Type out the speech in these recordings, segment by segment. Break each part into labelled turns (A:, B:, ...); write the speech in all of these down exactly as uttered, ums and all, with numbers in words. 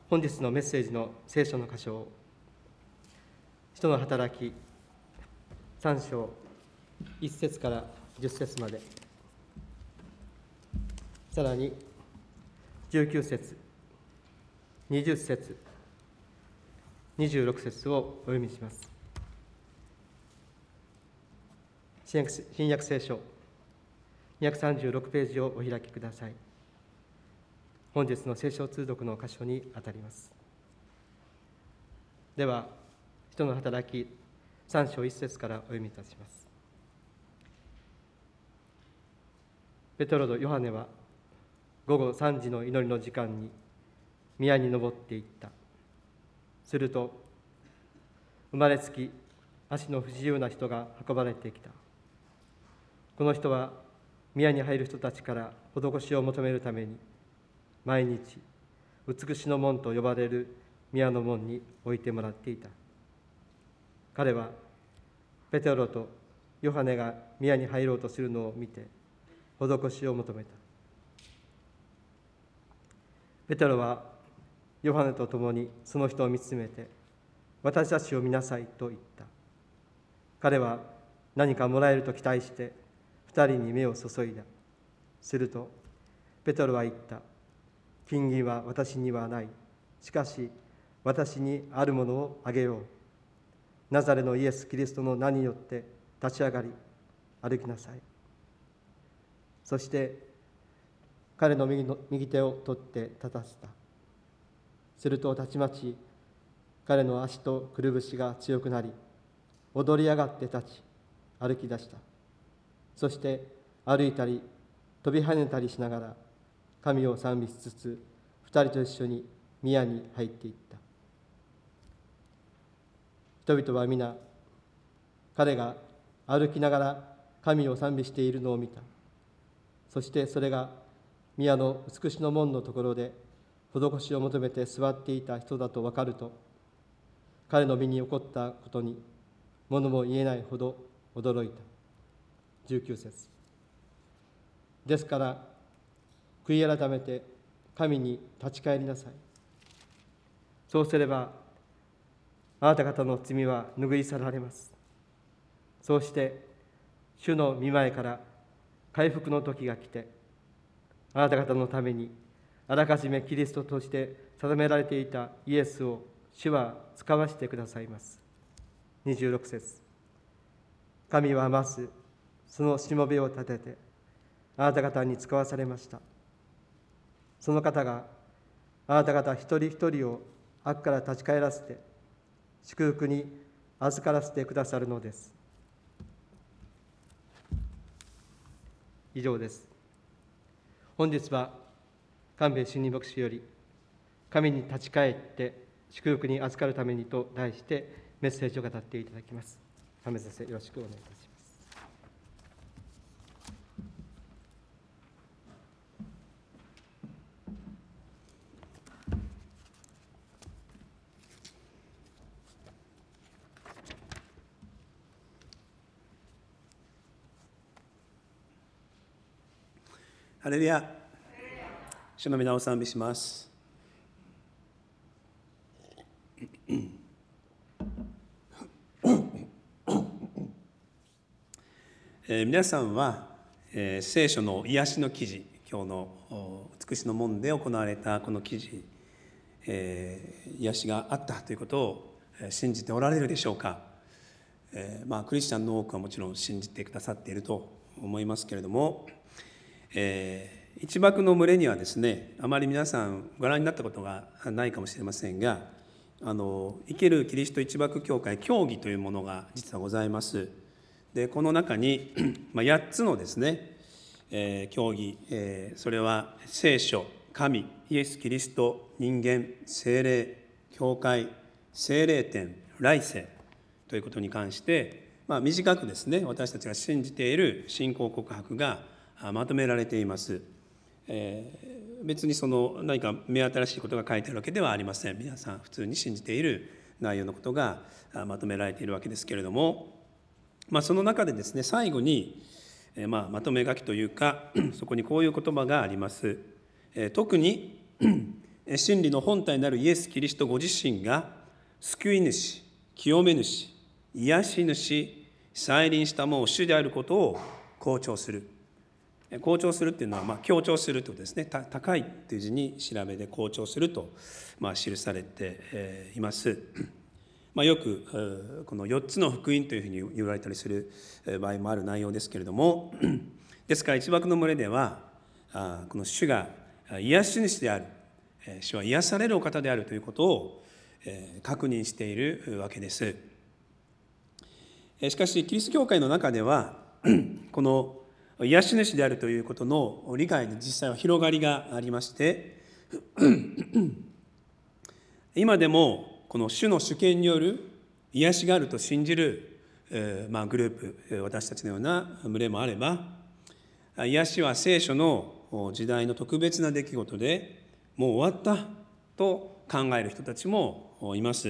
A: 本日のメッセージの聖書の箇所を、使徒の働きさん章いっ節からじゅっ節まで、さらにじゅうきゅう節、にじゅっ節、にじゅうろく節をお読みします。新約、新約聖書にひゃくさんじゅうろくページをお開きください。本日の聖書通読の箇所にあたります。では、使徒の働きさん章いっ節からお読みいたします。ペトロとヨハネは午後さんじの祈りの時間に宮に登っていった。すると、生まれつき足の不自由な人が運ばれてきた。この人は宮に入る人たちから施しを求めるために、毎日美しの門と呼ばれる宮の門に置いてもらっていた。彼はペテロとヨハネが宮に入ろうとするのを見て施しを求めた。ペテロはヨハネと共にその人を見つめて、私たちを見なさいと言った。彼は何かもらえると期待して二人に目を注いだ。するとペテロは言った。金銀は私にはない。しかし私にあるものをあげよう。ナザレのイエス・キリストの名によって立ち上がり歩きなさい。そして彼の右の右手を取って立たせた。するとたちまち彼の足とくるぶしが強くなり、踊り上がって立ち歩き出した。そして歩いたり飛び跳ねたりしながら神を賛美しつつ、二人と一緒に宮に入っていった。人々は皆彼が歩きながら神を賛美しているのを見た。そしてそれが宮の美しの門のところで施しを求めて座っていた人だと分かると、彼の身に起こったことに物も言えないほど驚いた。じゅうきゅう節。ですから悔い改めて神に立ち返りなさい。そうすればあなた方の罪は拭い去られます。そうして主の御前から回復の時が来て、あなた方のためにあらかじめキリストとして定められていたイエスを主は使わしてくださいます。にじゅうろく節。神はまずそのしもべを立ててあなた方に使わされました。その方があなた方一人一人を悪から立ち返らせて祝福に預からせてくださるのです。以上です。本日は神戸真理牧師より神に立ち返って祝福に預かるためにと題してメッセージを語っていただきます。亀先生、よろしくお願いいたします。
B: ハレルヤ。主の皆を賛美します。えー、皆さんは、えー、聖書の癒しの記事、今日の美しの門で行われたこの記事、えー、癒しがあったということを信じておられるでしょうか。えーまあ、クリスチャンの多くはもちろん信じてくださっていると思いますけれども、えー、一幕の群れにはですね、あまり皆さんご覧になったことがないかもしれませんが、あの生けるキリスト一幕教会教義というものが実はございます。でこの中に、まあ、やっつのですね、えー、教義、えー、それは聖書、神、イエス・キリスト、人間、聖霊、教会、聖霊典、来世ということに関して、まあ、短くですね、私たちが信じている信仰告白がまとめられています。えー、別にその何か目新しいことが書いてあるわけではありません。皆さん普通に信じている内容のことがまとめられているわけですけれども、まあ、その中でですね、最後に、えーまあ、まとめ書きというかそこにこういう言葉があります。えー、特に真理の本体なるイエス・キリストご自身が救い主、清め主、癒し主、再臨したもう主であることを強調する。強調するっていうのは、まあ、強調するということですね。高いという字に調べで強調すると、まあ、記されています。まあ、よくこのよっつの福音というふうに言われたりする場合もある内容ですけれども、ですから一幕の群れではこの主が癒し主である、主は癒されるお方であるということを確認しているわけです。しかしキリスト教会の中ではこの癒し主であるということの理解に実際は広がりがありまして今でもこの主の主権による癒しがあると信じる、まあ、グループ、私たちのような群れもあれば、癒しは聖書の時代の特別な出来事でもう終わったと考える人たちもいます。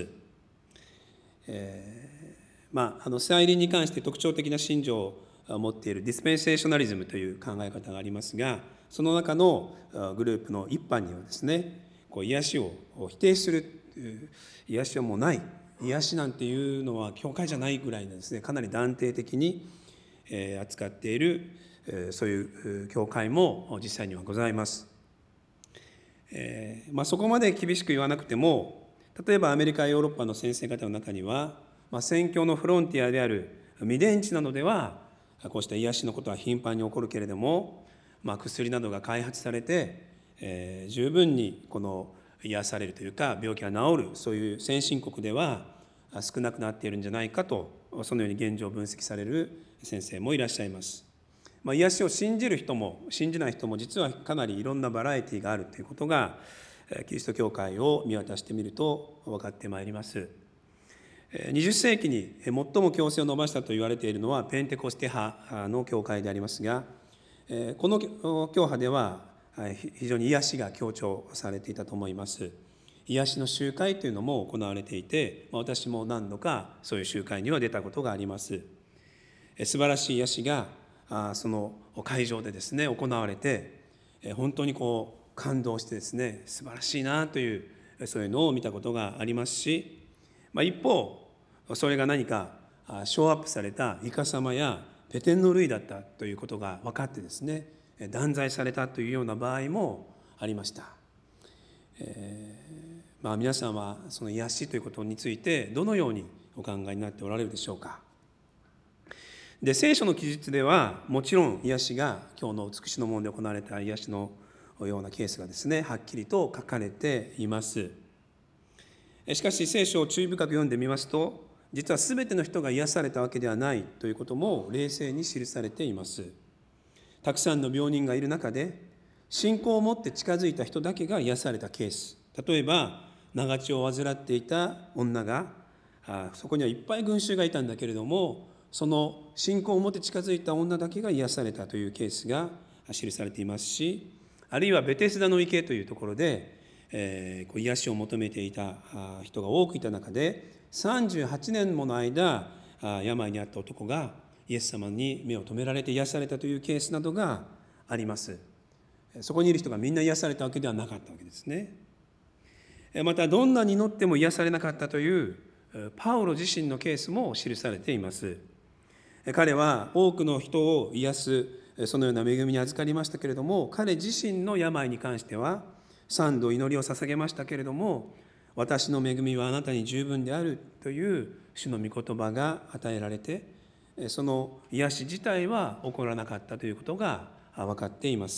B: えーまあ、あの再臨に関して特徴的な信条を持っているディスペンセーショナリズムという考え方がありますが、その中のグループの一派にはですね、こう癒しを否定する、癒しはもうない、癒しなんていうのは教会じゃないぐらいのですね、かなり断定的に扱っているそういう教会も実際にはございます。えーまあ、そこまで厳しく言わなくても、例えばアメリカヨーロッパの先生方の中には、まあ、宣教のフロンティアである未伝地などではこうした癒しのことは頻繁に起こるけれども、まあ、薬などが開発されて、えー、十分にこの癒されるというか病気が治る、そういう先進国では少なくなっているんじゃないかと、そのように現状を分析される先生もいらっしゃいます。まあ、癒しを信じる人も信じない人も実はかなりいろんなバラエティがあるということがキリスト教会を見渡してみると分かってまいります。にじゅっ世紀に最も教制を伸ばしたと言われているのはペンテコステ派の教会でありますが、この教派では非常に癒しが強調されていたと思います。癒しの集会というのも行われていて、私も何度かそういう集会には出たことがあります。素晴らしい癒しがその会場でですね行われて、本当にこう感動してですね、素晴らしいなというそういうのを見たことがありますし、まあ、一方それが何かショーアップされたイカサマやペテンの類だったということが分かってですね、断罪されたというような場合もありました。えーまあ、皆さんはその癒しということについてどのようにお考えになっておられるでしょうか。で、聖書の記述ではもちろん癒しが今日の美しの門で行われた癒しのようなケースがですねはっきりと書かれています。しかし聖書を注意深く読んでみますと、実は全ての人が癒されたわけではないということも冷静に記されています。たくさんの病人がいる中で信仰を持って近づいた人だけが癒されたケース、例えば長血を患っていた女が、そこにはいっぱい群衆がいたんだけれども、その信仰を持って近づいた女だけが癒されたというケースが記されていますし、あるいはベテスダの池というところで、えー、癒しを求めていた人が多くいた中で、さんじゅうはちねんもの間病にあった男がイエス様に目を留められて癒されたというケースなどがあります。そこにいる人がみんな癒されたわけではなかったわけですね。またどんなに祈っても癒されなかったというパウロ自身のケースも記されています。彼は多くの人を癒すそのような恵みに預かりましたけれども、彼自身の病に関しては三度祈りを捧げましたけれども、私の恵みはあなたに十分であるという主の御言葉が与えられて、その癒し自体は起こらなかったということが分かっています。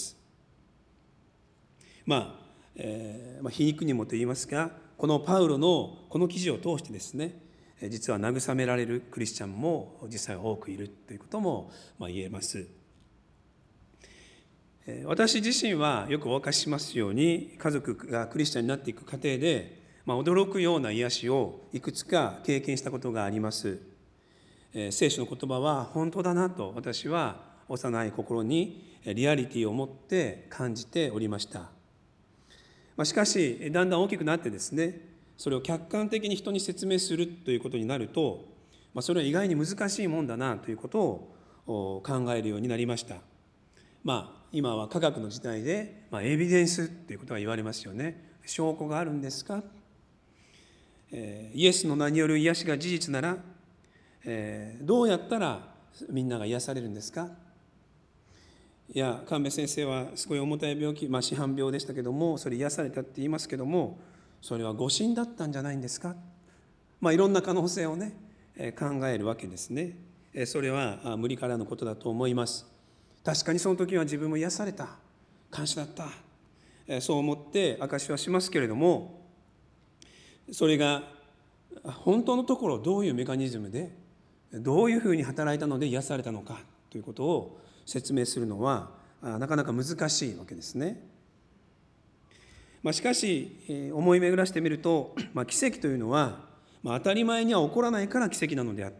B: まあ、えーまあ、皮肉にもと言いますが、このパウロのこの記事を通してですね、実は慰められるクリスチャンも実際多くいるということも言えます。私自身はよくお明かししますように、家族がクリスチャンになっていく過程で、まあ、驚くような癒しをいくつか経験したことがあります。聖書の言葉は本当だなと私は幼い心にリアリティを持って感じておりました。しかしだんだん大きくなってですね、それを客観的に人に説明するということになると、それは意外に難しいもんだなということを考えるようになりました。まあ今は科学の時代で、まあ、エビデンスということが言われますよね。 証拠があるんですか？イエスの名による癒しが事実なら、どうやったらみんなが癒されるんですか？いや、神戸先生はすごい重たい病気、まあ、紫斑病でしたけども、それ癒されたって言いますけども、それは誤診だったんじゃないんですか？まあ、いろんな可能性をね、考えるわけですね。それは無理からのことだと思います。確かにその時は自分も癒された、感謝だった、そう思って証しはしますけれども、それが本当のところどういうメカニズムでどういうふうに働いたので癒されたのかということを説明するのはなかなか難しいわけですね。まあ、しかし思い巡らしてみると、まあ、奇跡というのは、まあ、当たり前には起こらないから奇跡なのであって、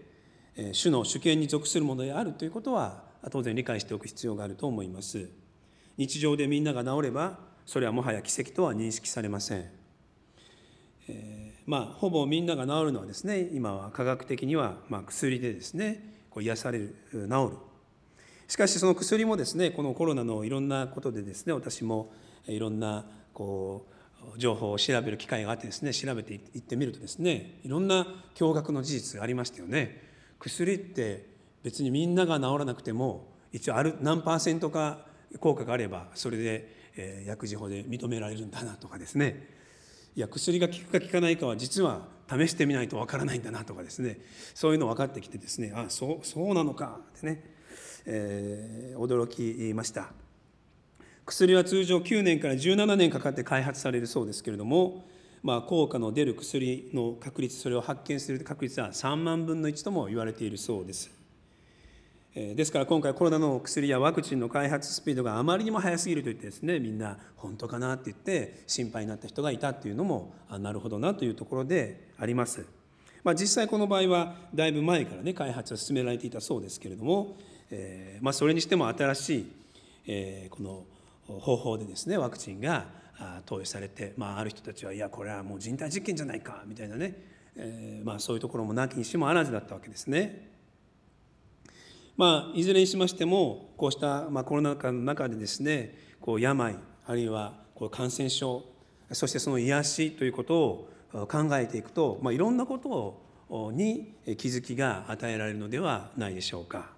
B: 主の主権に属するものであるということは当然理解しておく必要があると思います。日常でみんなが治ればそれはもはや奇跡とは認識されません。えー、まあほぼみんなが治るのはですね、今は科学的にはまあ薬でですねこう癒される、治る。しかしその薬もですね、このコロナのいろんなことでですね、私もいろんなこう情報を調べる機会があってですね、調べていってみるとですね、いろんな驚愕の事実がありましたよね。薬って別にみんなが治らなくても一応ある何パーセントか効果があればそれで、えー、薬事法で認められるんだなとかですね、いや薬が効くか効かないかは実は試してみないとわからないんだなとかですね、そういうの分かってきてですね、あそうそうなのかってね、えー、驚きました。薬は通常きゅうねんからじゅうななねんかかって開発されるそうですけれども、まあ、効果の出る薬の確率、それを発見する確率はさんまんぶんのいちとも言われているそうです。ですから今回コロナの薬やワクチンの開発スピードがあまりにも速すぎるといってですね、みんな本当かなって言って心配になった人がいたっていうのもなるほどなというところであります。まあ、実際この場合はだいぶ前からね開発は進められていたそうですけれども、えーまあ、それにしても新しい、えー、この方法でですねワクチンが投与されて、まあ、ある人たちはいやこれはもう人体実験じゃないかみたいなね、えーまあ、そういうところもなきにしもあらずだったわけですね。まあ、いずれにしましてもこうした、まあ、コロナ禍の中でですねこう病あるいはこう感染症そしてその癒しということを考えていくと、まあ、いろんなことに気づきが与えられるのではないでしょうか。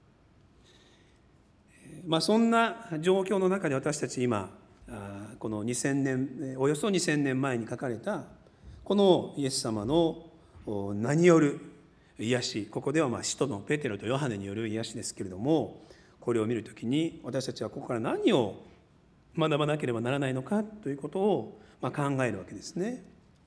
B: まあ、そんな状況の中で私たち今このにせんねんおよそにせんねんまえに書かれたこのイエス様の名による癒し、ここではまあ使徒のペテロとヨハネによる癒しですけれども、これを見るときに私たちはここから何を学ばなければならないのかということをまあ考えるわけですね。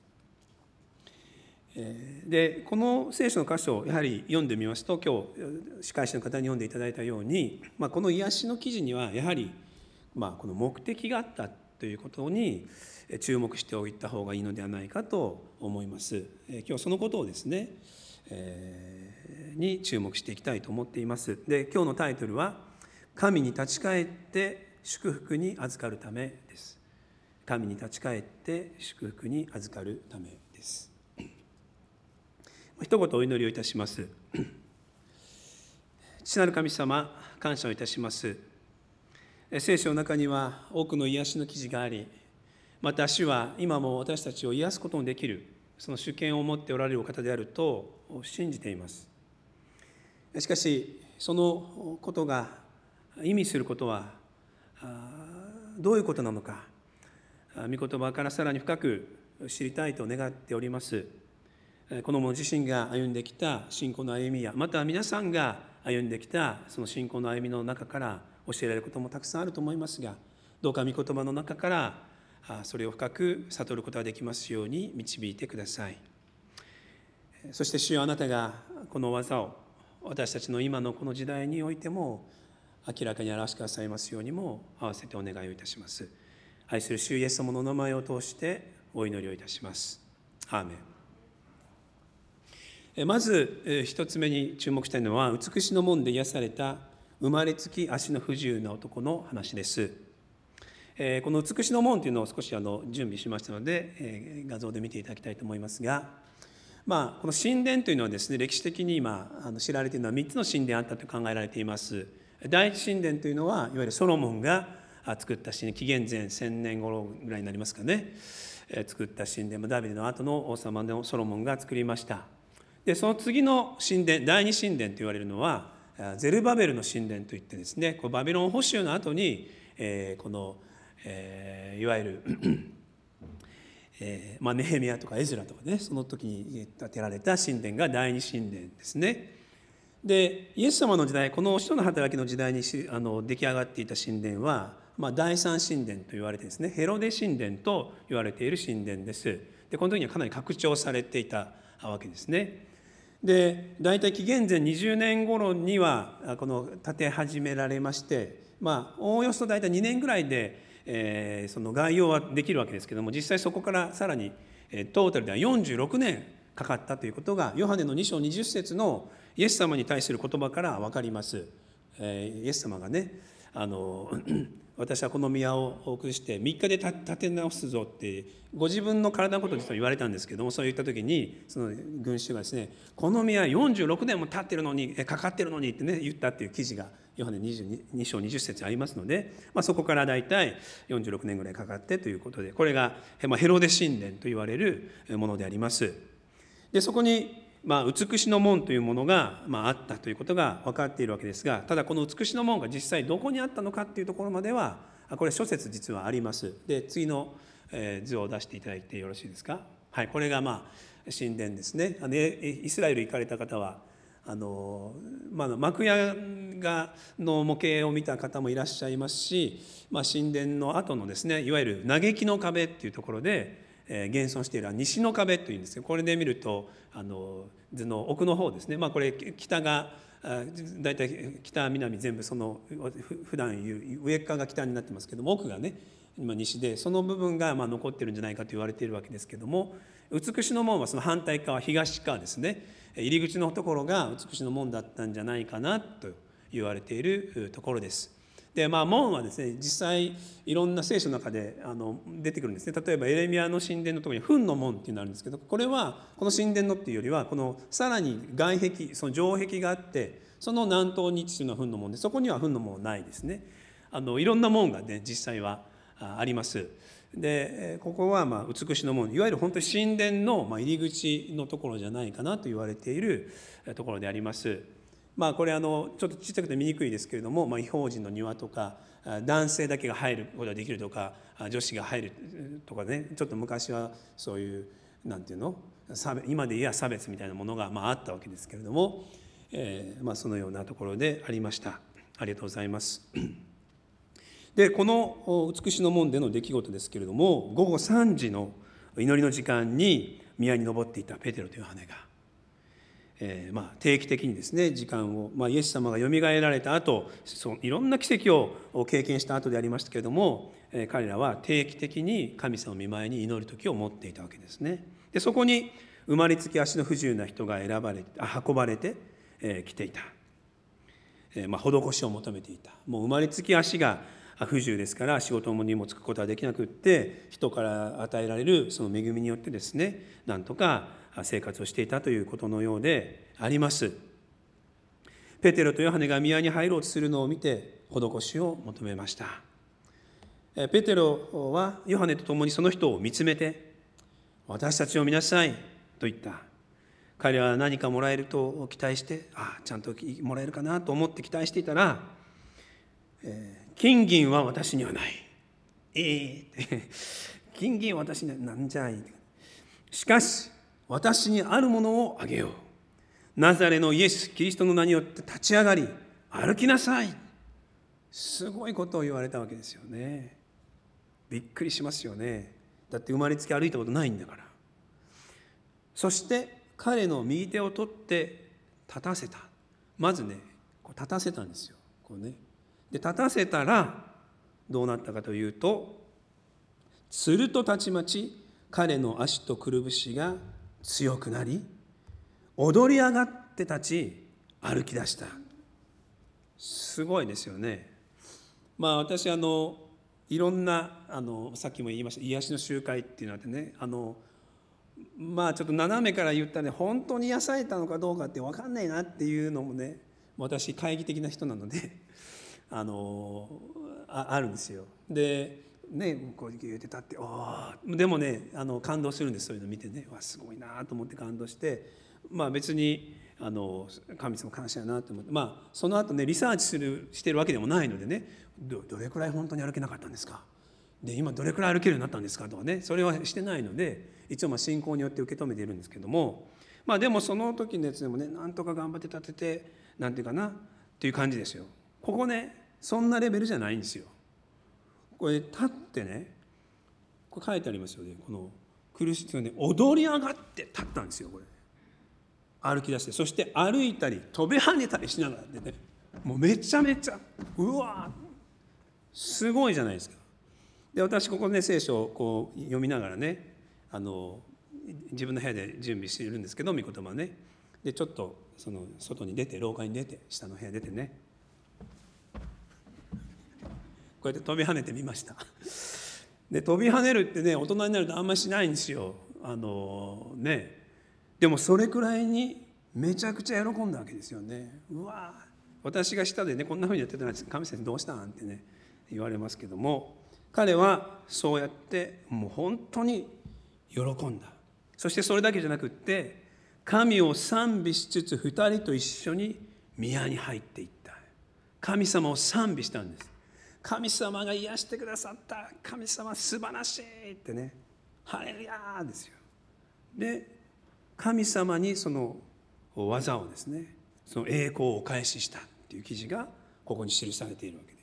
B: でこの聖書の箇所をやはり読んでみますと、今日司会者の方に読んでいただいたように、まあ、この癒しの記事にはやはりまあこの目的があったということに注目しておいた方がいいのではないかと思います。今日はそのことをですね、えー、に注目していきたいと思っています。で今日のタイトルは神に立ち返って祝福に預かるためです。神に立ち返って祝福に預かるためです。一言お祈りをいたします。父なる神様、感謝をいたします。聖書の中には多くの癒しの記事があり、また主は今も私たちを癒すことのできるその主権を持っておられるお方であると信じています。しかしそのことが意味することはどういうことなのか、御言葉からさらに深く知りたいと願っております。この者自身が歩んできた信仰の歩みや、また皆さんが歩んできたその信仰の歩みの中から教えられることもたくさんあると思いますが、どうか御言葉の中からそれを深く悟ることができますように導いてください。そして主よ、あなたがこの技を私たちの今のこの時代においても明らかに表してくださいますようにも合わせてお願いをいたします。愛する主イエス様の名前を通してお祈りをいたします。アーメン。まず一つ目に注目したいのは、美しの門で癒された生まれつき足の不自由な男の話です。この美しの門というのを少しあの準備しましたので画像で見ていただきたいと思いますが、まあ、この神殿というのはですね、歴史的に今知られているのはみっつの神殿あったと考えられています。第一神殿というのは、いわゆるソロモンが作った神殿、紀元前せんねん頃ぐらいになりますかね、作った神殿、ダビデの後の王様のソロモンが作りました。でその次の神殿、第二神殿と言われるのはゼルバベルの神殿といってですね、こうバビロン捕囚の後に、えー、この、えー、いわゆるえーまあ、ネヘミヤとかエズラとかね、その時に建てられた神殿が第二神殿ですね。でイエス様の時代、この使徒の働きの時代にあの出来上がっていた神殿は、まあ、第三神殿と言われてですね、ヘロデ神殿と言われている神殿です。でこの時にはかなり拡張されていたわけですね。で大体紀元前にじゅうねん頃にはこの建て始められまして、まあおおよそ大体にねんぐらいでえー、その概要はできるわけですけども、実際そこからさらにトータルではよんじゅうろくねんかかったということがヨハネのに章にじゅっ節のイエス様に対する言葉から分かります。えー、イエス様がね、あの私はこの宮を崩してみっかで建て直すぞってご自分の体のことを実は言われたんですけども、そう言った時にその群衆がですね、この宮よんじゅうろくねんも経ってるのにかかってるのにってね言ったっていう記事がヨハネにじゅうに章にじゅっ節ありますので、まあ、そこから大体よんじゅうろくねんぐらいかかってということで、これがヘロデ神殿と言われるものであります。でそこにまあ美しの門というものがまああったということが分かっているわけですが、ただこの美しの門が実際どこにあったのかというところまではこれ諸説実はあります。で次の図を出していただいてよろしいですか。はい、これがまあ神殿ですね。あのイスラエル行かれた方はあの、まあ、幕屋がの模型を見た方もいらっしゃいますし、まあ、神殿の後のですね、いわゆる嘆きの壁っていうところで、えー、現存している西の壁というんですけど、これで見るとあの図の奥の方ですね、まあ、これ北がだいたい北南全部その普段いう上側が北になってますけども、奥がね今西で、その部分がまあ残ってるんじゃないかと言われているわけですけども、美しの門はその反対側、東側ですね、入り口のところが美しの門だったんじゃないかなと言われているところです。でまあ門はですね、実際いろんな聖書の中であの出てくるんですね。例えばエレミヤの神殿のところに糞の門っていうのがあるんですけど、これはこの神殿のっていうよりはこのさらに外壁、その城壁があって、その南東に位置するのは糞の門で、そこには糞の門はないですね。あのいろんな門がね実際はあります。でここはまあ美しの門、いわゆる本当に神殿の入り口のところじゃないかなと言われているところであります。まあこれあのちょっと小さくて見にくいですけれども、まあ、異邦人の庭とか男性だけが入ることができるとか女子が入るとかね、ちょっと昔はそういうなんていうの差別、今で言えば差別みたいなものがまああったわけですけれども、えー、まあそのようなところでありました。ありがとうございます。でこの美しの門での出来事ですけれども、午後さんじの祈りの時間に宮に登っていたペテロとヨハネが、えー、まあ定期的にですね時間を、まあ、イエス様がよみがえられた後、そのいろんな奇跡を経験した後でありましたけれども、えー、彼らは定期的に神様の御前に祈る時を持っていたわけですね。でそこに生まれつき足の不自由な人が選ばれ運ばれて、えー、来ていた、えーまあ、施しを求めていた。もう生まれつき足が不自由ですから仕事にも就くことはできなくって、人から与えられるその恵みによってですねなんとか生活をしていたということのようであります。ペテロとヨハネが宮に入ろうとするのを見て施しを求めました。ペテロはヨハネと共にその人を見つめて、私たちを見なさいと言った。彼は何かもらえると期待して、ああちゃんともらえるかなと思って期待していたら、えー金銀は私にはない。ええー、金銀は私にはなんじゃい。しかし私にあるものをあげよう。ナザレのイエス・キリストの名によって立ち上がり歩きなさい。すごいことを言われたわけですよね。びっくりしますよね。だって生まれつき歩いたことないんだから。そして彼の右手を取って立たせた。まずねこう立たせたんですよ。こうねで立たせたらどうなったかというと、するとたちまち彼の足とくるぶしが強くなり、踊り上がって立ち歩き出した。すごいですよね。まあ私あのいろんなあのさっきも言いました癒しの集会っていうのがあってね、あのまあちょっと斜めから言ったらね、本当に癒されたのかどうかって分かんないなっていうのもね、私懐疑的な人なのであのああるんですよ。でね、こう言ってたってあでもねあの感動するんです。そういうの見てね、わすごいなと思って感動して、まあ、別にあの神様感謝やなと思って、まあ、その後ねリサーチするしてるわけでもないのでね、 ど, どれくらい本当に歩けなかったんですか、で今どれくらい歩けるようになったんですかとかね、それはしてないので一応まあ信仰によって受け止めているんですけども、まあ、でもその時のやつでもねなんとか頑張って立ててなんていうかなっていう感じですよ。ここねそんなレベルじゃないんですよ。これ立ってね、これ書いてありますよね、この苦しいね踊り上がって立ったんですよ。これ歩き出して、そして歩いたり飛び跳ねたりしながらでね、もうめちゃめちゃうわすごいじゃないですか。で私ここね聖書をこう読みながらね、あの自分の部屋で準備しているんですけど、御言葉ね、でちょっとその外に出て廊下に出て下の部屋出てね、こうやって飛び跳ねてみました。で飛び跳ねるってね大人になるとあんまりしないんですよ。あのねでもそれくらいにめちゃくちゃ喜んだわけですよね。うわ私が下でねこんなふうにやってたら神先生どうしたんってね言われますけども、彼はそうやってもう本当に喜んだ。そしてそれだけじゃなくって神を賛美しつつ二人と一緒に宮に入っていった。神様を賛美したんです。神様が癒してくださった、神様素晴らしいってね、ハレルヤーですよ。で神様にその技をですね、その栄光をお返ししたっていう記事がここに記されているわけです。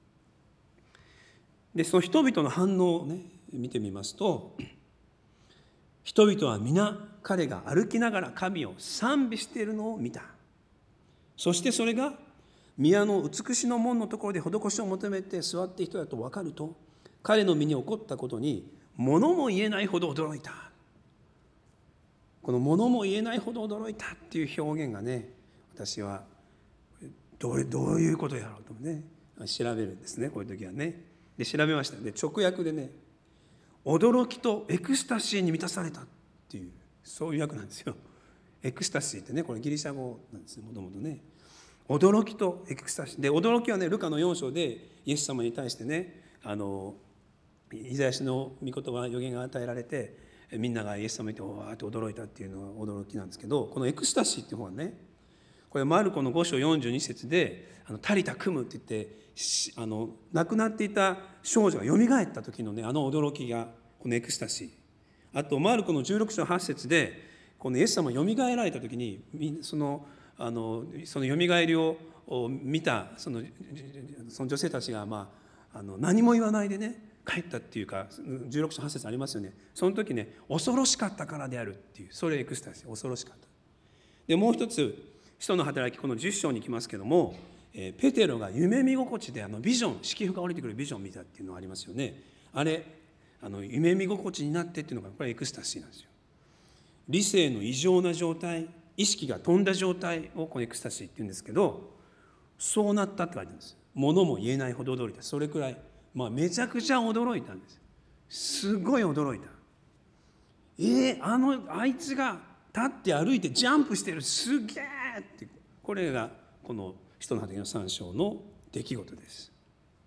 B: でその人々の反応をね見てみますと、人々は皆彼が歩きながら神を賛美しているのを見た。そしてそれが宮の美しの門のところで施しを求めて座っている人だと分かると、彼の身に起こったことに物も言えないほど驚いた。この物も言えないほど驚いたっていう表現がね、私はどう、どういうことやろうとね調べるんですね、こういう時はね。で調べました。で直訳でね、驚きとエクスタシーに満たされたっていう、そういう訳なんですよ。エクスタシーってね、これギリシャ語なんですね、もともとね。驚きとエクスタシーで、驚きはねルカのよん章でイエス様に対してね、あのイザヤ書の御言葉予言が与えられて、みんながイエス様に見てわーって驚いたっていうのが驚きなんですけど、このエクスタシーっていう方はね、これマルコのご章よんじゅうに節で「あのタリタクム」って言って、あの亡くなっていた少女がよみがえった時のねあの驚きがこのエクスタシー。あとマルコのじゅうろく章はち節でこのイエス様がよみがえられた時にそのあのそのよみがえりを見たそのその女性たちが、まあ、あの何も言わないでね帰ったっていうか、じゅうろく章はち節ありますよね。その時ね恐ろしかったからであるっていう、それエクスタシー、恐ろしかった。でもう一つ使徒の働きこのじゅっ章に行きますけども、ペテロが夢見心地であのビジョン、式譜が降りてくるビジョンを見たっていうのがありますよね。あれあの夢見心地になってっていうのがこれエクスタシーなんですよ。理性の異常な状態、意識が飛んだ状態をこのエクスタシーっていうんですけど、そうなったって書いてあるんです。物も言えないほど驚いた。それくらい、まあ、めちゃくちゃ驚いたんです。すごい驚いた。えー、あのあいつが立って歩いてジャンプしてる、すげえって、これがこの使徒の働きのさん章の出来事です。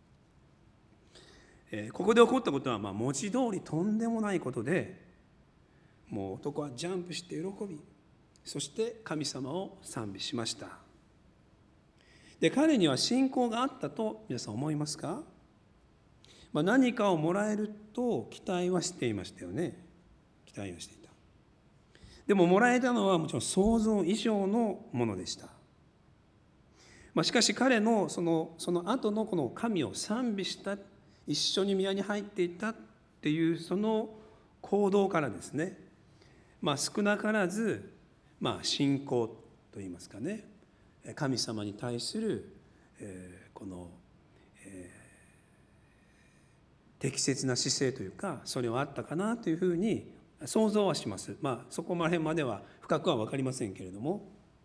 B: えー、ここで起こったことはまあ文字通りとんでもないことで、もう男はジャンプして喜び、そして神様を賛美しました。で彼には信仰があったと皆さん思いますか？まあ、何かをもらえると期待はしていましたよね。期待はしていた。でももらえたのはもちろん想像以上のものでした。まあ、しかし彼のそのその後のこの神を賛美した、一緒に宮に入っていたっていうその行動からですね、まあ、少なからず、まあ、信仰といいますかね、神様に対する、えー、この、えー、適切な姿勢というか、それはあったかなというふうに想像はします。まあそこら辺までは深くは分かりませんけれども、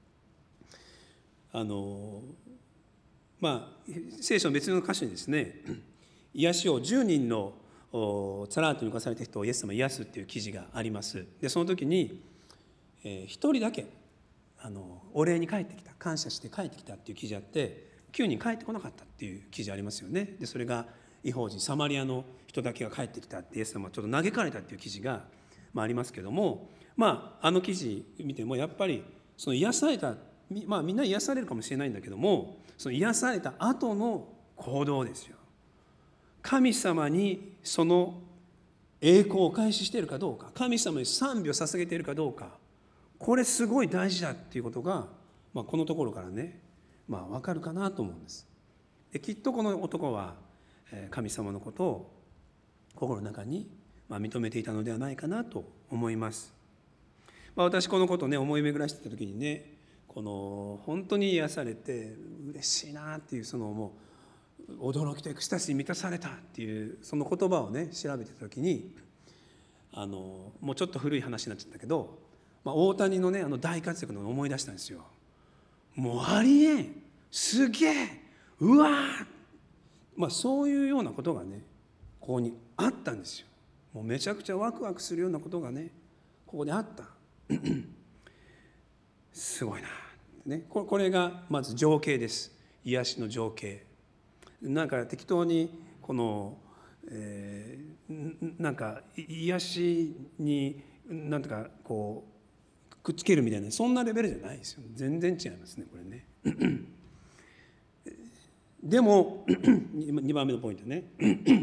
B: あのまあ聖書の別の箇所にですね、癒しをじゅうにんのツァラートに侵された人をイエス様癒すっていう記事があります。でその時にえー、一人だけあのお礼に帰ってきた、感謝して帰ってきたっていう記事があって、 きゅうにん帰ってこなかったっていう記事ありますよね。でそれが異邦人サマリアの人だけが帰ってきたってイエス様はちょっと嘆かれたっていう記事が、まあ、ありますけども、まあ、あの記事見てもやっぱりその癒された、まあ、みんな癒されるかもしれないんだけども、その癒された後の行動ですよ。神様にその栄光をお返ししているかどうか、神様に賛美を捧げているかどうか、これすごい大事だっていうことが、まあ、このところからね、まあ、分かるかなと思うんです。できっとこの男は神様のことを心の中に認めていたのではないかなと思います。まあ、私このことをね思い巡らしていた時にね、この本当に癒されて嬉しいなっていう、そのもう驚きとエクスタシーに満たされたっていうその言葉をね調べてた時に、あのもうちょっと古い話になっちゃったけど、まあ、大谷のねあの大活躍の思い出したんですよ。もうありえん、すげえ、うわー、まあ、そういうようなことがねここにあったんですよ。もうめちゃくちゃワクワクするようなことがねここにあったすごいな、ね、これがまず情景です。癒しの情景。なんか適当にこの、えー、なんか癒しになんとかこうくっつけるみたいな、そんなレベルじゃないですよ。全然違いますねこれねでもにばんめのポイントね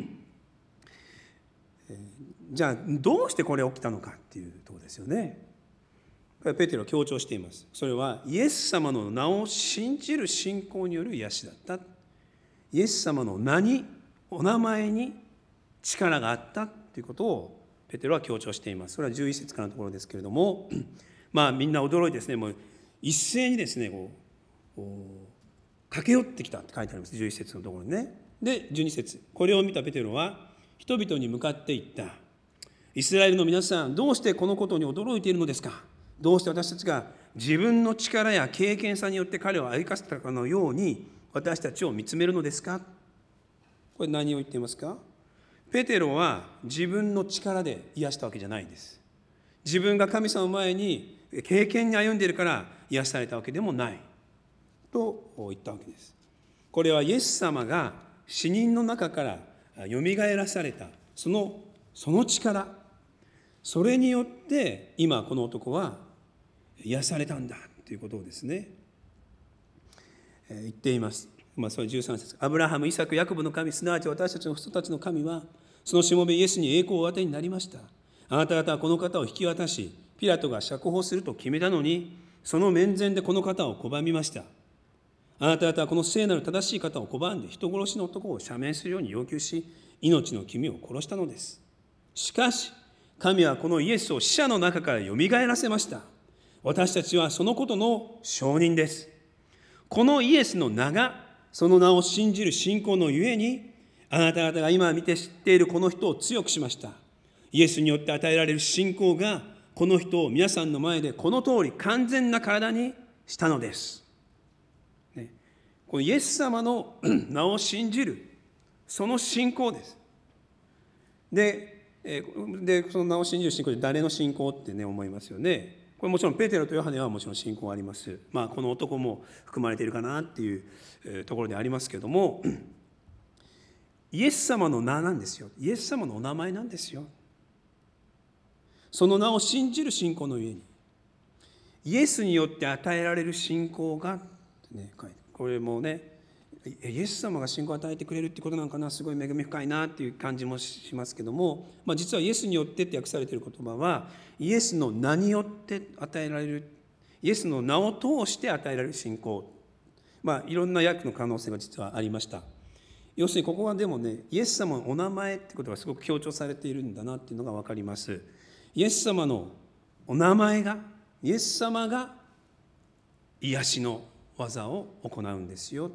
B: じゃあどうしてこれ起きたのかっていうところですよね。ペテロは強調しています。それはイエス様の名を信じる信仰による癒しだった。イエス様の名に、お名前に力があったということをペテロは強調しています。それはじゅういっ節からのところですけれども、まあみんな驚いてですね、もう一斉にですねこう駆け寄ってきたって書いてあります。じゅういっ節のところにね。でじゅうに節、これを見たペテロは人々に向かって言った。イスラエルの皆さん、どうしてこのことに驚いているのですか。どうして私たちが自分の力や経験さによって彼を歩かせたかのように私たちを見つめるのですか。これ何を言っていますか。ペテロは自分の力で癒したわけじゃないんです。自分が神様の前に経験に歩んでいるから癒されたわけでもないと言ったわけです。これはイエス様が死人の中からよみがえらされたそのその力、それによって今この男は癒されたんだということをですね言っています。まあ、それじゅうさん節、アブラハム、イサク、ヤコブの神、すなわち私たちの人たちの神はそのしもべイエスに栄光をお与えになりました。あなた方はこの方を引き渡し、ピラトが釈放すると決めたのに、その面前でこの方を拒みました。あなた方はこの聖なる正しい方を拒んで人殺しの男を赦免するように要求し、命の君を殺したのです。しかし神はこのイエスを死者の中からよみがえらせました。私たちはそのことの証人です。このイエスの名が、その名を信じる信仰のゆえに、あなた方が今見て知っているこの人を強くしました。イエスによって与えられる信仰が、この人を皆さんの前でこの通り完全な体にしたのです。ね、このイエス様の名を信じる、その信仰です。で、でその名を信じる信仰で誰の信仰ってね思いますよね。これもちろんペテロとヨハネはもちろん信仰があります。まあこの男も含まれているかなっていうところでありますけれども、イエス様の名なんですよ。イエス様のお名前なんですよ。その名を信じる信仰の上に、イエスによって与えられる信仰が、ね、これもね、イエス様が信仰を与えてくれるってことなのかな、すごい恵み深いなっていう感じもしますけども、まあ、実はイエスによってって訳されている言葉は、イエスの名によって与えられる、イエスの名を通して与えられる信仰、まあいろんな訳の可能性が実はありました。要するにここはでもね、イエス様のお名前ってことがすごく強調されているんだなっていうのが分かります。イエス様のお名前が、イエス様が癒しの技を行うんですよ。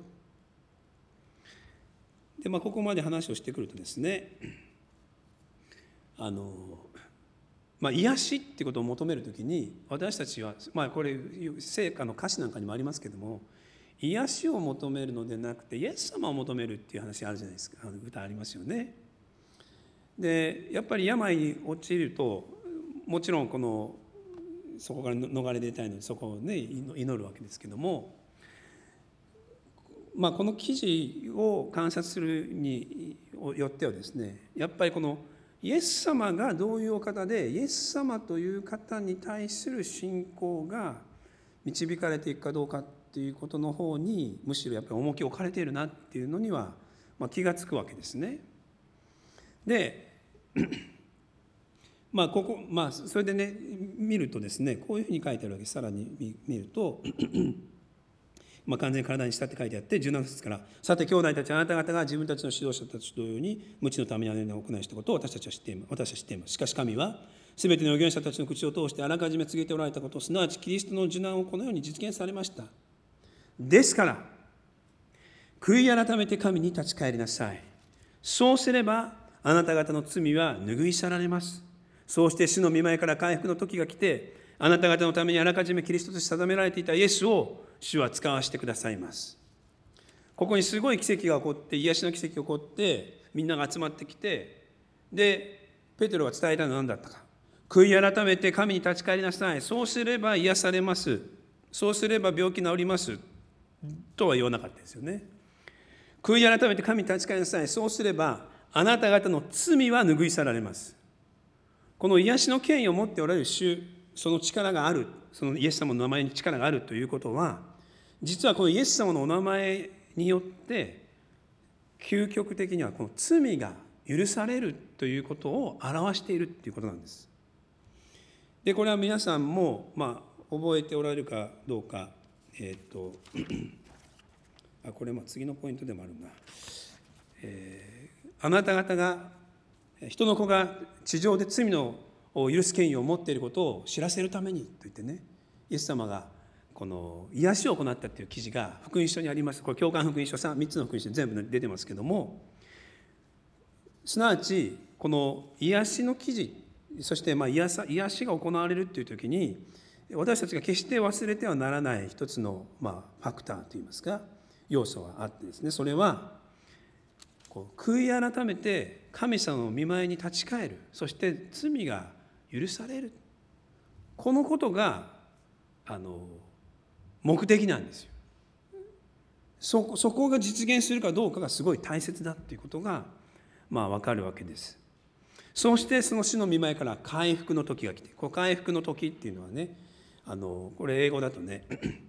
B: で、まあ、ここまで話をしてくるとですね、あの、まあ、癒しっていうことを求めるときに私たちは、まあ、これ聖歌の歌詞なんかにもありますけども、癒しを求めるのでなくてイエス様を求めるっていう話あるじゃないですか。歌ありますよね。でやっぱり病に陥るともちろんこのそこから逃れ出たいのでそこをね祈るわけですけども、 まあ、この記事を観察するによってはですね、やっぱりこのイエス様がどういうお方で、イエス様という方に対する信仰が導かれていくかどうかっていうことの方にむしろやっぱり重きを置かれているなっていうのには、まあ、気がつくわけですね。でまあここまあそれでね見るとですね、こういうふうに書いてあるわけです。さらに見るとまあ完全に体にしたって書いてあって、じゅうなな節から、さて兄弟たち、あなた方が自分たちの指導者たちと同様に無知のためにあのような行いしたことを私たちは知っています。私は知っています。しかし神はすべての預言者たちの口を通してあらかじめ告げておられたことを、すなわちキリストの受難をこのように実現されました。ですから悔い改めて神に立ち返りなさい。そうすればあなた方の罪は拭い去られます。そうして主の御前から回復の時が来て、あなた方のためにあらかじめキリストとして定められていたイエスを主は使わせてくださいます。ここにすごい奇跡が起こって、癒しの奇跡が起こって、みんなが集まってきて、でペテロが伝えたのは何だったか。悔い改めて神に立ち返りなさい。そうすれば癒されます。そうすれば病気治りますとは言わなかったですよね。悔い改めて神に立ち返りなさい。そうすればあなた方の罪は拭い去られます。この癒しの権威を持っておられる主、その力がある、そのイエス様の名前に力があるということは、実はこのイエス様のお名前によって究極的にはこの罪が許されるということを表しているということなんです。でこれは皆さんも、まあ、覚えておられるかどうか、えっとあこれまあ次のポイントでもあるんだ、えー、あなた方が人の子が地上で罪のを許す権威を持っていることを知らせるためにと言ってね、イエス様がこの癒しを行ったという記事が福音書にあります。これ教会福音書さん、みっつの福音書に全部出てますけども、すなわちこの癒しの記事、そしてまあ癒さ癒しが行われるという時に、私たちが決して忘れてはならない一つのまあファクターといいますか要素があってですね、それはこう悔い改めて神様の御前に立ち返る、そして罪が許される、このことがあの目的なんですよ。そ, そこが実現するかどうかがすごい大切だということがまあ分かるわけです。そうしてその主の御前から回復の時が来て、この回復の時っていうのはね、あのこれ英語だとね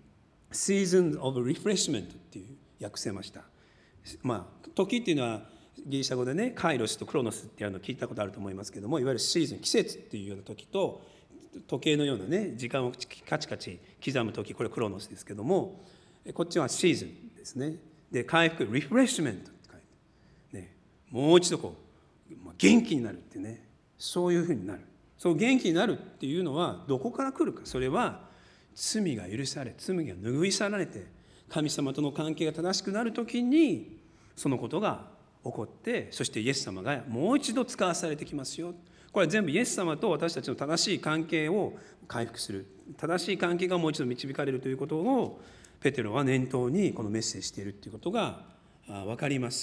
B: Season of Refreshment っていう訳せました。まあ時っていうのはギリシャ語でねカイロスとクロノスっていうのを聞いたことあると思いますけども、いわゆるシーズン、季節っていうような時と時計のようなね時間をカチカチ刻む時、これクロノスですけども、こっちはシーズンですね。で回復、リフレッシュメントって書いて、ね、もう一度こう元気になるってね、そういうふうになる。そう元気になるっていうのはどこから来るか。それは罪が許され、罪が拭い去られて神様との関係が正しくなる時にそのことが起こって、そしてイエス様がもう一度使わされてきますよ。これは全部イエス様と私たちの正しい関係を回復する、正しい関係がもう一度導かれるということをペテロは念頭にこのメッセージしているということが分かります。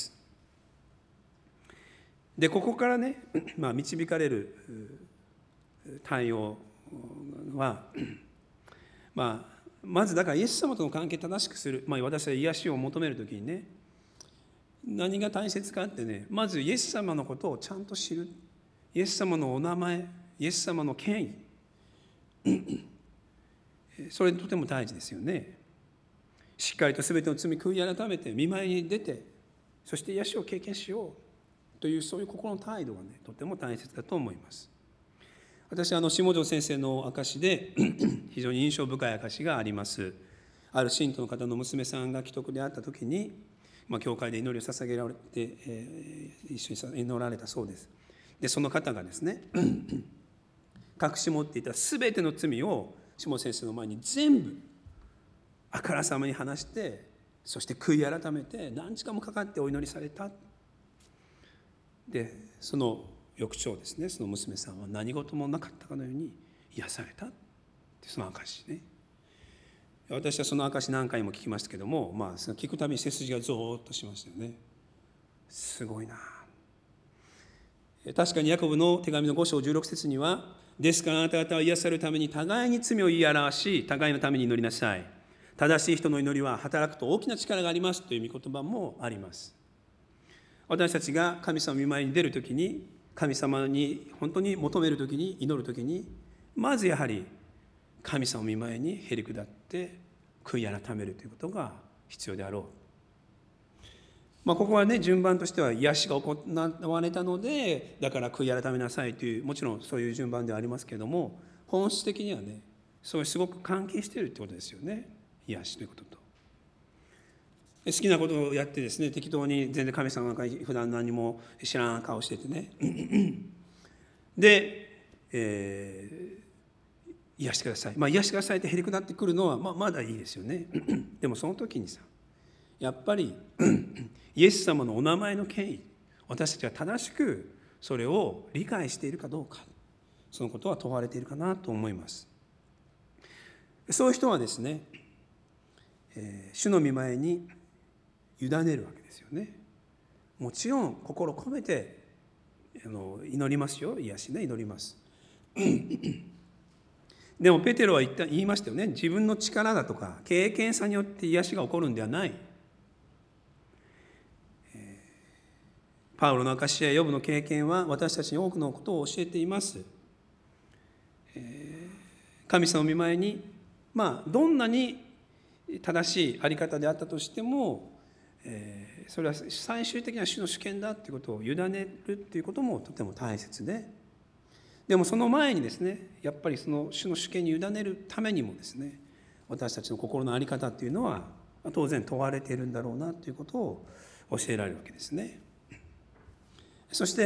B: でここからね、まあ、導かれる対応は、まあ、まずだからイエス様との関係を正しくする、まあ、私は癒しを求めるときにね、何が大切かってね、まずイエス様のことをちゃんと知る、イエス様のお名前、イエス様の権威それとても大事ですよね。しっかりと全ての罪悔い改めて御前に出て、そして癒しを経験しようというそういう心の態度がねとても大切だと思います。私はあの下條先生の証で非常に印象深い証があります。ある信徒の方の娘さんが危篤であった時に、まあ、教会で祈りを捧げられて、えー、一緒に祈られたそうです。でその方がですね隠し持っていた全ての罪を下條先生の前に全部あからさまに話して、そして悔い改めて何時間もかかってお祈りされた。でその翌朝ですね、その娘さんは何事もなかったかのように癒されたってその証ね。私はその証何回も聞きましたけども、まあ聞くたびに背筋がゾーッとしましたよね。すごいな。確かにヤコブの手紙のご章じゅうろく節には、ですからあなた方は癒されるために互いに罪を言い表し、互いのために祈りなさい。 正しい人の祈りは働くと大きな力がありますという御言葉もあります。私たちが神様の御前に出るときに、神様に本当に求めるときに、祈るときに、まずやはり神様の御前にへり下って悔い改めるということが必要であろう。まあ、ここはね、順番としては癒しが行われたので、だから悔い改めなさいという、もちろんそういう順番ではありますけれども、本質的にはね、それすごく関係しているということですよね。癒しということと。好きなことをやってですね、適当に全然神様が普段何も知らん顔しててね。で、えー、癒してください。まあ、癒してくださいってへりくだってくるのは、まあ、まだいいですよね。でもその時にさ、やっぱりイエス様のお名前の権威、私たちが正しくそれを理解しているかどうか、そのことは問われているかなと思います。そういう人はですね、えー、主の御前に委ねるわけですよね。もちろん心込めてあの祈りますよ。癒しね、祈ります。でもペテロは言った言いましたよね。自分の力だとか経験さによって癒しが起こるんではない。えー、パウロの証しやヨブの経験は私たちに多くのことを教えています。えー、神様の御前に、まあどんなに正しいあり方であったとしても、えー、それは最終的な主の主権だということを委ねるということもとても大切で、でもその前にですね、やっぱりその主の主権に委ねるためにもですね、私たちの心の在り方というのは当然問われているんだろうなということを教えられるわけですね。そして、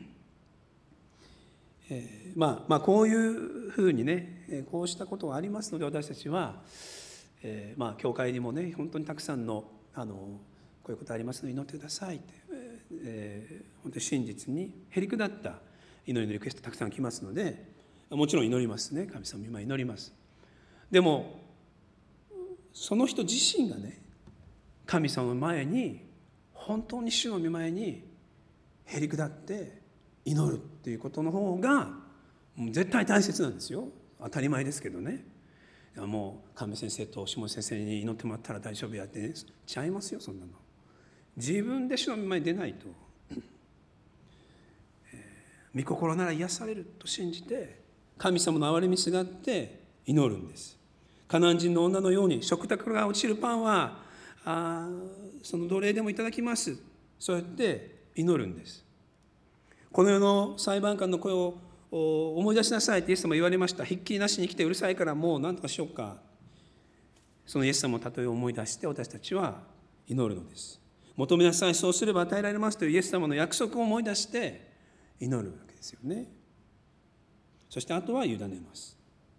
B: えー、まあまあこういうふうにね、こうしたことがありますので、私たちは、えー、まあ教会にもね、本当にたくさんのあのこういうことありますので祈ってくださいって、えー、本当に真実にへりくだった祈りのリクエストたくさん来ますので、もちろん祈りますね。神様今祈ります。でもその人自身がね、神様の前に本当に主の御前にへりくだって祈るっていうことの方が絶対大切なんですよ。当たり前ですけどね。もう神先生と下先生に祈ってもらったら大丈夫やって、ね、ちゃいますよ。そんなの自分で主の御前に出ないと、えー、御心なら癒されると信じて神様の憐れみすがって祈るんです。カナン人の女のように食卓が落ちるパンはあその奴隷でもいただきます、そうやって祈るんです。この世の裁判官の声を思い出しなさいってイエス様言われました。ひっきりなしに来てうるさいからもう何とかしようか。そのイエス様の例えを思い出して私たちは祈るのです。求めなさい、そうすれば与えられますというイエス様の約束を思い出して祈るわけですよね。そしてあとは委ねます。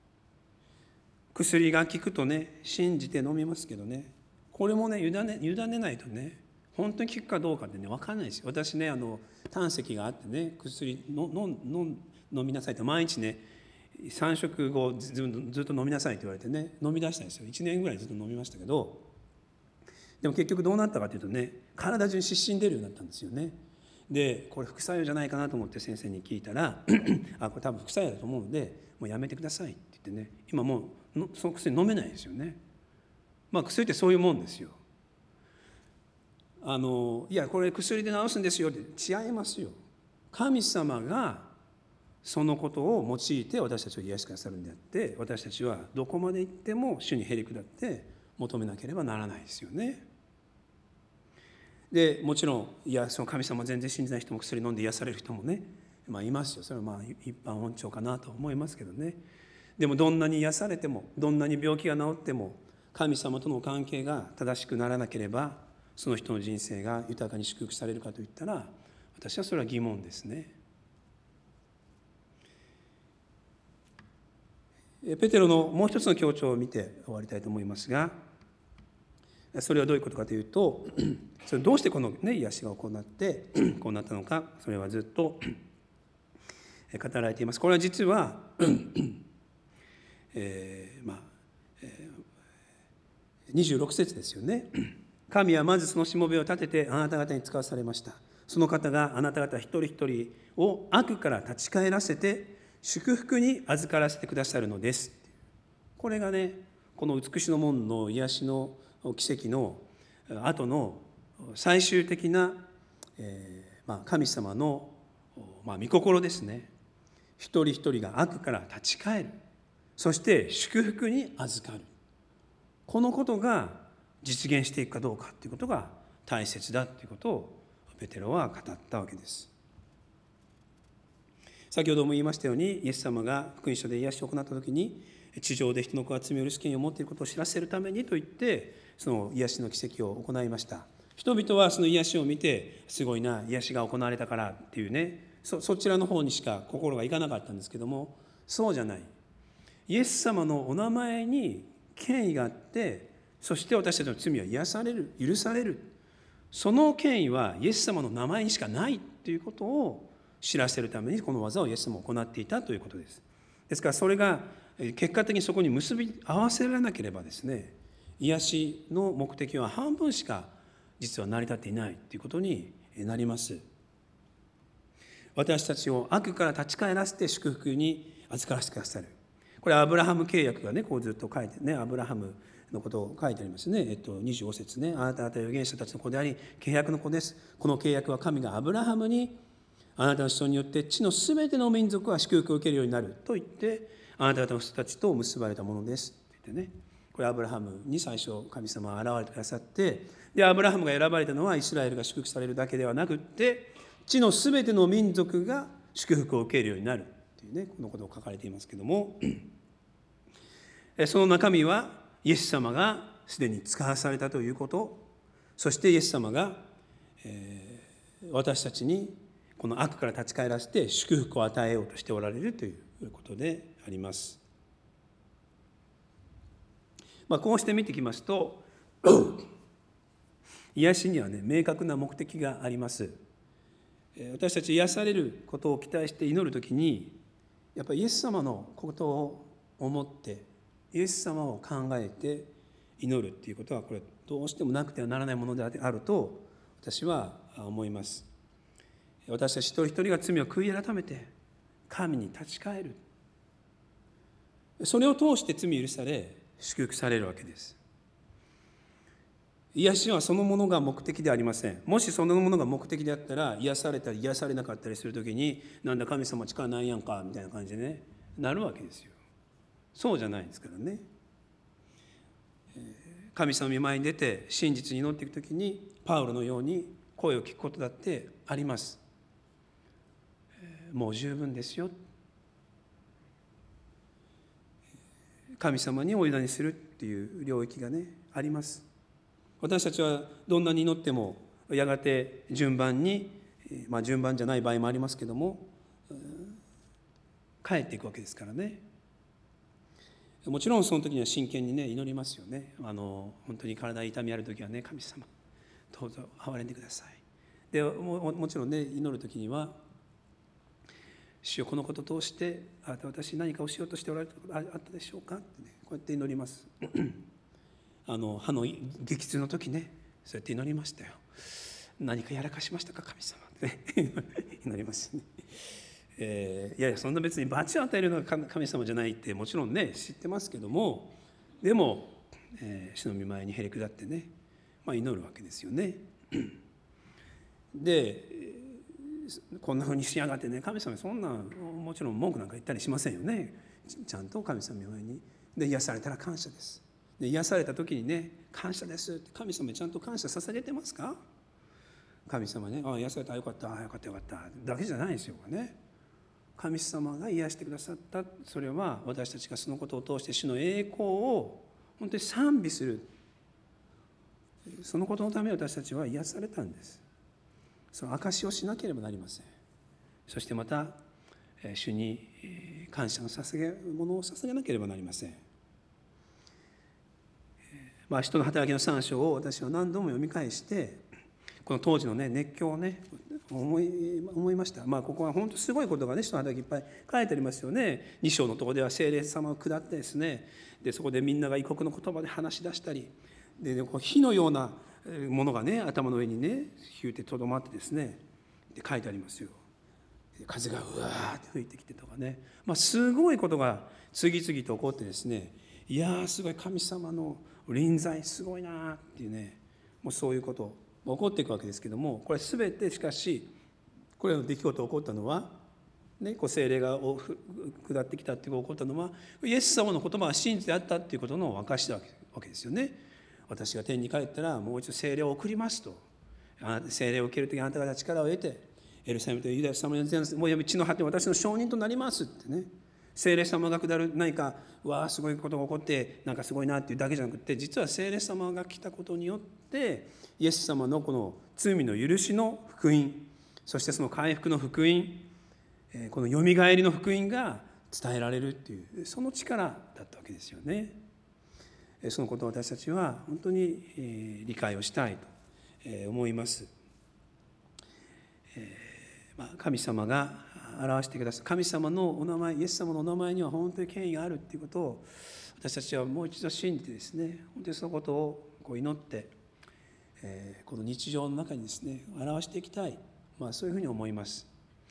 B: 薬が効くとね、信じて飲みますけどね、これもね、委ね、委ねないとね、本当に効くかどうかってね、分かんないですよ。私ね、あの胆石があってね、薬ののの飲みなさいって毎日ね、さん食後ずずっと飲みなさいって言われてね、飲み出したんですよ。いちねんぐらいずっと飲みましたけど、でも結局どうなったかというとね、体中に湿疹出るようになったんですよね。でこれ副作用じゃないかなと思って先生に聞いたらあこれ多分副作用だと思うのでもうやめてくださいって言ってね、今もうその薬飲めないですよね。まあ薬ってそういうもんですよ。あのいやこれ薬で治すんですよって違いますよ。神様がそのことを用いて私たちを癒してくださるんであって、私たちはどこまで行っても主にへりくだって求めなければならないですよね。でもちろんいやその神様全然信じない人も薬飲んで癒される人もね、まあ、いますよ。それはまあ一般恩寵かなと思いますけどね。でもどんなに癒されてもどんなに病気が治っても神様との関係が正しくならなければその人の人生が豊かに祝福されるかといったら私はそれは疑問ですね。ペテロのもう一つの強調を見て終わりたいと思いますが、それはどういうことかというと、それどうしてこの、ね、癒しが行ってこうなったのか、それはずっと語られています。これは実は、えーまあえー、にじゅうろく節ですよね。神はまずそのしもべを立ててあなた方に使わされました。その方があなた方一人一人を悪から立ち返らせて祝福に預からせてくださるのです。これがね、 この美しの門の癒しの奇跡の後の最終的な、えーまあ、神様の、まあ、御心ですね。一人一人が悪から立ち返る、そして祝福に預かる、このことが実現していくかどうかということが大切だということをペテロは語ったわけです。先ほども言いましたように、イエス様が福音書で癒しを行った時に、地上で人の子が罪を許す権威を持っていることを知らせるためにと言って、その癒しの奇跡を行いました。人々はその癒しを見て、すごいな、癒しが行われたからっていうね、 そ, そちらの方にしか心がいかなかったんですけども、そうじゃない。イエス様のお名前に権威があって、そして私たちの罪は癒される、許される、その権威はイエス様の名前にしかないということを知らせるために、この技をイエス様は行っていたということです。ですからそれが結果的にそこに結び合わせられなければですね、癒しの目的は半分しか実は成り立っていないということになります。私たちを悪から立ち返らせて祝福に預からせてくださる。これアブラハム契約がね、こうずっと書いてね、アブラハムのことを書いてありますね。えっと、にじゅうご節ね。あなた方は預言者たちの子であり、契約の子です。この契約は神がアブラハムに、あなたの子孫によって地のすべての民族は祝福を受けるようになると言って、あなた方の人たちと結ばれたものですと言ってね。これアブラハムに最初神様が現れてくださって、でアブラハムが選ばれたのはイスラエルが祝福されるだけではなくって、地のすべての民族が祝福を受けるようになるというね、このことが書かれていますけども、その中身はイエス様がすでに使わされたということ、そしてイエス様が、えー、私たちにこの悪から立ち返らせて祝福を与えようとしておられるということであります。まあ、こうして見てきますと癒しにはね、明確な目的があります。私たち癒されることを期待して祈るときに、やっぱりイエス様のことを思ってイエス様を考えて祈るっていうことは、これどうしてもなくてはならないものであると私は思います。私たち一人一人が罪を悔い改めて神に立ち返る、それを通して罪許され祝福されるわけです。癒しはそのものが目的ではありません。もしそのものが目的であったら、癒されたり癒されなかったりするときに、なんだ神様力ないやんかみたいな感じでね、なるわけですよ。そうじゃないですからね。神様の御前に出て真実に祈っていくときに、パウロのように声を聞くことだってあります。もう十分ですよ、神様にお委ねするっていう領域がね、あります。私たちはどんなに祈ってもやがて順番に、まあ順番じゃない場合もありますけども、帰っていくわけですからね。もちろんその時には真剣にね祈りますよね。あの本当に体痛みある時はね、神様どうぞ憐れんでください。で も, もちろんね祈る時には、主よこのことを通してあなた私何かをしようとしておられたことあったでしょうかって、ね、こうやって祈ります。あの歯の激痛の時ね、そうやって祈りましたよ。何かやらかしましたか神様ってね祈りますね。えー、いやいやそんな別に罰を与えるのが神様じゃないってもちろんね知ってますけども、でも、えー、主の御前にへり下ってね、まあ、祈るわけですよね。でこんなふうにしやがってね、神様そんなもちろん文句なんか言ったりしませんよね。ちゃんと神様の前にで癒されたら感謝です。で癒された時にね、感謝ですって神様にちゃんと感謝捧げてますか？神様ね、ああ癒されたよかった、ああよかったよかっただけじゃないですよね。神様が癒してくださった、それは私たちがそのことを通して主の栄光を本当に賛美する、そのことのため私たちは癒されたんです。その証しをしなければなりません。そしてまた主に感謝の捧げ物を捧げなければなりません。まあ、人の働きのさん章を私は何度も読み返して、この当時の、ね、熱狂をね思い、思いました。まあ、ここは本当すごいことがね、人の働きいっぱい書いてありますよね。に章のところでは聖霊様を下ってですね、でそこでみんなが異国の言葉で話し出したり、で火のようなものがね頭の上にねヒューってとどまってですね、で書いてありますよ。風がうわーって吹いてきてとかね、まあ、すごいことが次々と起こってですね、 いやーすごい神様の臨在すごいなっていうね、もうそういうこと起こっていくわけですけども、これ全てしかしこれの出来事が起こったのは、ね、こう聖霊が下ってきたっていうことが起こったのは、イエス様の言葉が真実であったっていうことの証だわけですよね。私が天に帰ったらもう一度聖霊を送りますと、聖霊を受けるときあなた方力を得てエルサレムとユダヤ様にもう地の果て私の証人となりますってね、聖霊様が下る何かわあすごいことが起こってなんかすごいなっていうだけじゃなくて、実は聖霊様が来たことによってイエス様のこの罪の許しの福音、そしてその回復の福音、このよみがえりの福音が伝えられるっていうその力だったわけですよね。そのことを私たちは本当に理解をしたいと思います。神様が表してくださる神様のお名前、イエス様のお名前には本当に権威があるということを私たちはもう一度信じてですね、本当にそのことをこう祈ってこの日常の中にですね表していきたい、まあ、そういうふうに思います。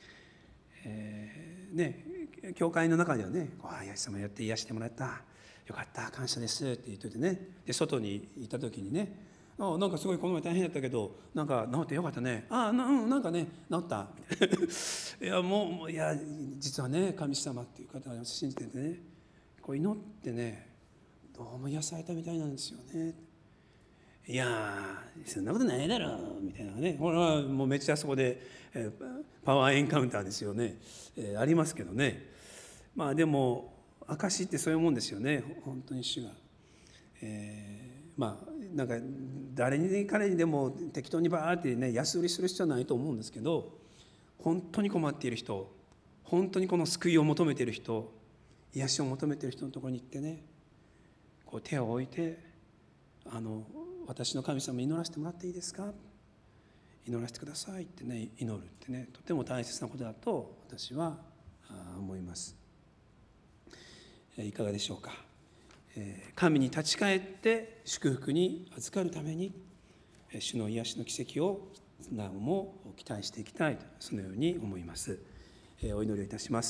B: えー、ね、教会の中ではね、イエス様やって癒してもらった、よかった感謝ですって言っといてね、で外にいた時にね、あなんかすごいこの前大変だったけどなんか治ってよかったね、ああ な,、うん、なんかね治ったいやもういや実はね神様っていう方を信じててね、こう祈ってねどうも癒されたみたいなんですよね。いやそんなことないだろうみたいなね、これはもうめっちゃそこで、えー、パワーエンカウンターですよね、えー、ありますけどね。まあでも証ってそういうもんですよね。本当に主が、えー、まあなんか誰に彼にでも適当にバーってね安売りする必要はないと思うんですけど、本当に困っている人、本当にこの救いを求めている人、癒しを求めている人のところに行ってね、こう手を置いて、あの私の神様に祈らせてもらっていいですか、祈らせてくださいってね祈るってね、とても大切なことだと私は思います。いかがでしょうか。神に立ち返って祝福に預かるために主の癒しの奇跡をなおも期待していきたいと、そのように思います。お祈りをいたします。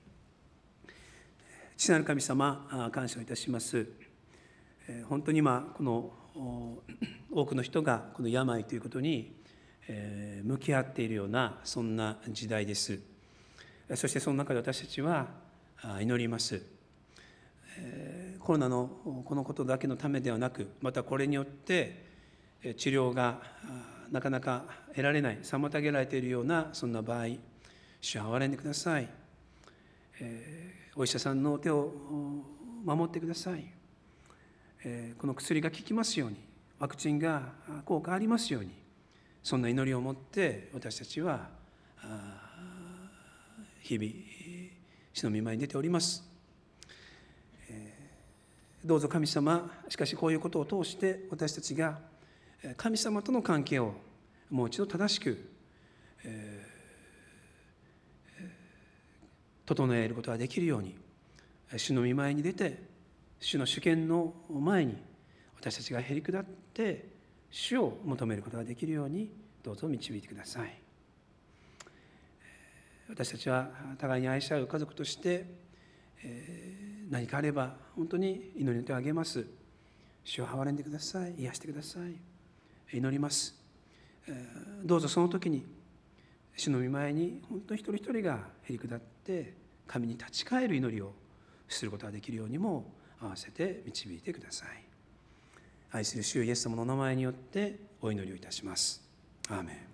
B: 父なる神様、感謝をいたします。本当に今この多くの人がこの病ということに向き合っているようなそんな時代です。そしてその中で私たちは祈ります。コロナのこのことだけのためではなく、またこれによって治療がなかなか得られない、妨げられているようなそんな場合、主は憐れんでください。お医者さんの手を守ってください。この薬が効きますように、ワクチンが効果ありますように、そんな祈りを持って私たちは日々主の御前に出ております。どうぞ神様、しかしこういうことを通して私たちが神様との関係をもう一度正しく、えー、整えることができるように、主の御前に出て主の主権の前に私たちがへり下って主を求めることができるようにどうぞ導いてください。私たちは互いに愛し合う家族として何かあれば本当に祈りの手を挙げます。主を憐れんでください。癒してください。祈ります。どうぞその時に主の御前に本当に一人一人がへり下って神に立ち返る祈りをすることができるようにも合わせて導いてください。愛する主イエス様のお名前によってお祈りをいたします。アーメン。